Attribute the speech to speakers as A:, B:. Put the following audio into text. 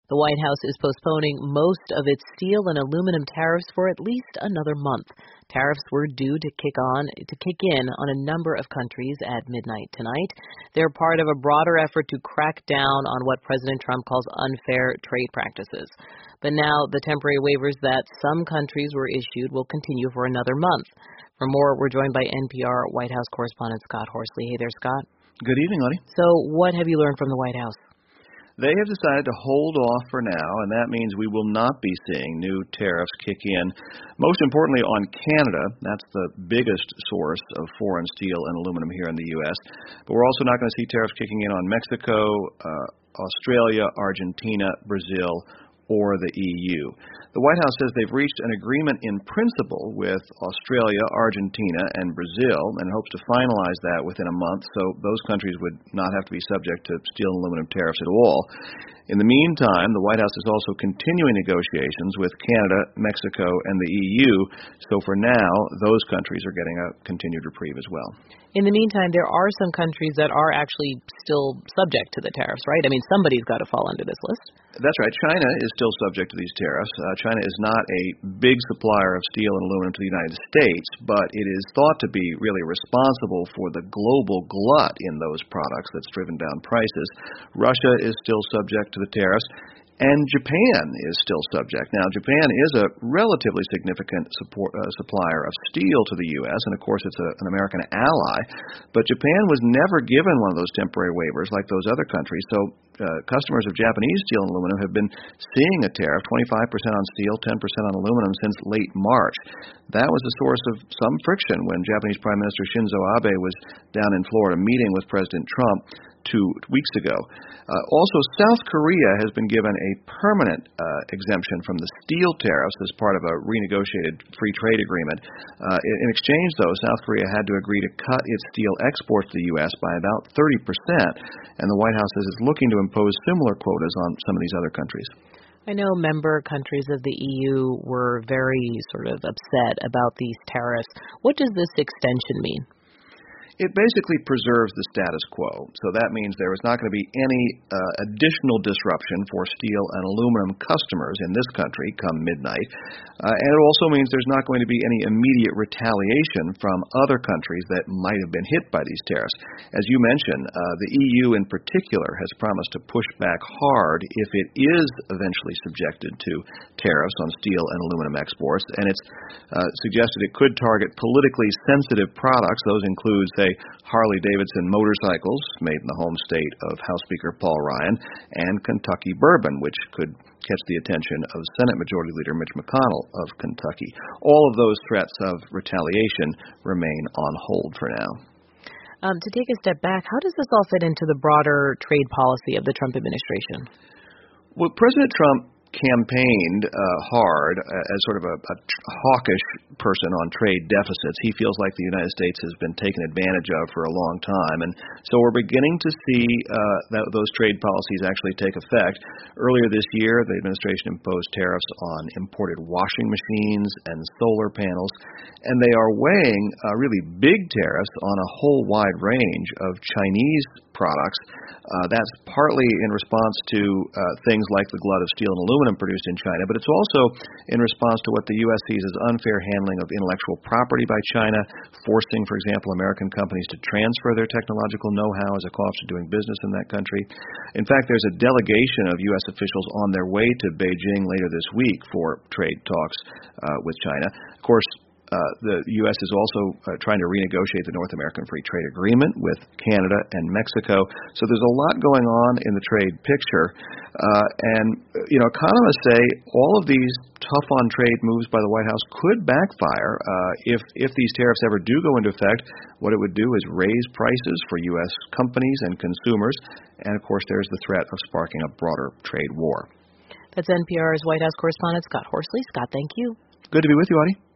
A: The White House is postponing most of its steel and aluminum tariffs for at least another month. Tariffs were due to kick in on a number of countries at midnight tonight. They're part of a broader effort to crack down on what President Trump calls unfair trade practices. But now the temporary waivers that some countries were issued will continue for another month. For more, we're joined by NPR White House correspondent Scott Horsley. Hey there, Scott.
B: Good evening, Letty.
A: So what have you learned from the White House?
B: They have decided to hold off for now, and that means we will not be seeing new tariffs kick in. Most importantly, on Canada. That's the biggest source of foreign steel and aluminum here in the U.S. But we're also not going to see tariffs kicking in on Mexico, Australia, Argentina, Brazil, or the EU. The White House says they've reached an agreement in principle with Australia, Argentina, and Brazil, and hopes to finalize that within a month, so those countries would not have to be subject to steel and aluminum tariffs at all. In the meantime, the White House is also continuing negotiations with Canada, Mexico, and the EU, so for now, those countries are getting a continued reprieve as well.
A: In the meantime, there are some countries that are actually still subject to the tariffs, right? I mean, somebody's got to fall under this list.
B: That's right. China is still subject to these tariffs. China is not a big supplier of steel and aluminum to the United States, but it is thought to be really responsible for the global glut in those products that's driven down prices. Russia is still subject to the tariffs, and Japan is still subject. Now, Japan is a relatively significant supplier of steel to the U.S., and of course it's an American ally, but Japan was never given one of those temporary waivers like those other countries, so customers of Japanese steel and aluminum have been seeing a tariff, 25% on steel, 10% on aluminum, since late March. That was the source of some friction when Japanese Prime Minister Shinzo Abe was down in Florida meeting with President Trump 2 weeks ago. Also, South Korea has been given a permanent exemption from the steel tariffs as part of a renegotiated free trade agreement. In exchange, though, South Korea had to agree to cut its steel exports to the U.S. by about 30%, and the White House says it's looking to impose similar quotas on some of these other countries.
A: I know member countries of the EU were very sort of upset about these tariffs. What does this extension mean?
B: It basically preserves the status quo. So that means there is not going to be any additional disruption for steel and aluminum customers in this country come midnight. And it also means there's not going to be any immediate retaliation from other countries that might have been hit by these tariffs. As you mentioned, the EU in particular has promised to push back hard if it is eventually subjected to tariffs on steel and aluminum exports. And it's suggested it could target politically sensitive products. Those include, say, Harley-Davidson motorcycles, made in the home state of House Speaker Paul Ryan, and Kentucky bourbon, which could catch the attention of Senate Majority Leader Mitch McConnell of Kentucky. All of those threats of retaliation remain on hold for now.
A: To take a step back, how does this all fit into the broader trade policy of the Trump administration?
B: Well, President Trump campaigned hard as sort of a hawkish person on trade deficits. He feels like the United States has been taken advantage of for a long time, and so we're beginning to see those trade policies actually take effect. Earlier this year, the administration imposed tariffs on imported washing machines and solar panels, and they are weighing really big tariffs on a whole wide range of Chinese products. That's partly in response to things like the glut of steel and aluminum produced in China, but it's also in response to what the U.S. sees as unfair handling of intellectual property by China, forcing, for example, American companies to transfer their technological know-how as a cost of doing business in that country. In fact, there's a delegation of U.S. officials on their way to Beijing later this week for trade talks with China. Of course, the U.S. is also trying to renegotiate the North American Free Trade Agreement with Canada and Mexico. So there's a lot going on in the trade picture. Economists say all of these tough-on-trade moves by the White House could backfire. If these tariffs ever do go into effect, what it would do is raise prices for U.S. companies and consumers. And, of course, there's the threat of sparking a broader trade war.
A: That's NPR's White House correspondent Scott Horsley. Scott, thank you.
B: Good to be with you, Audie.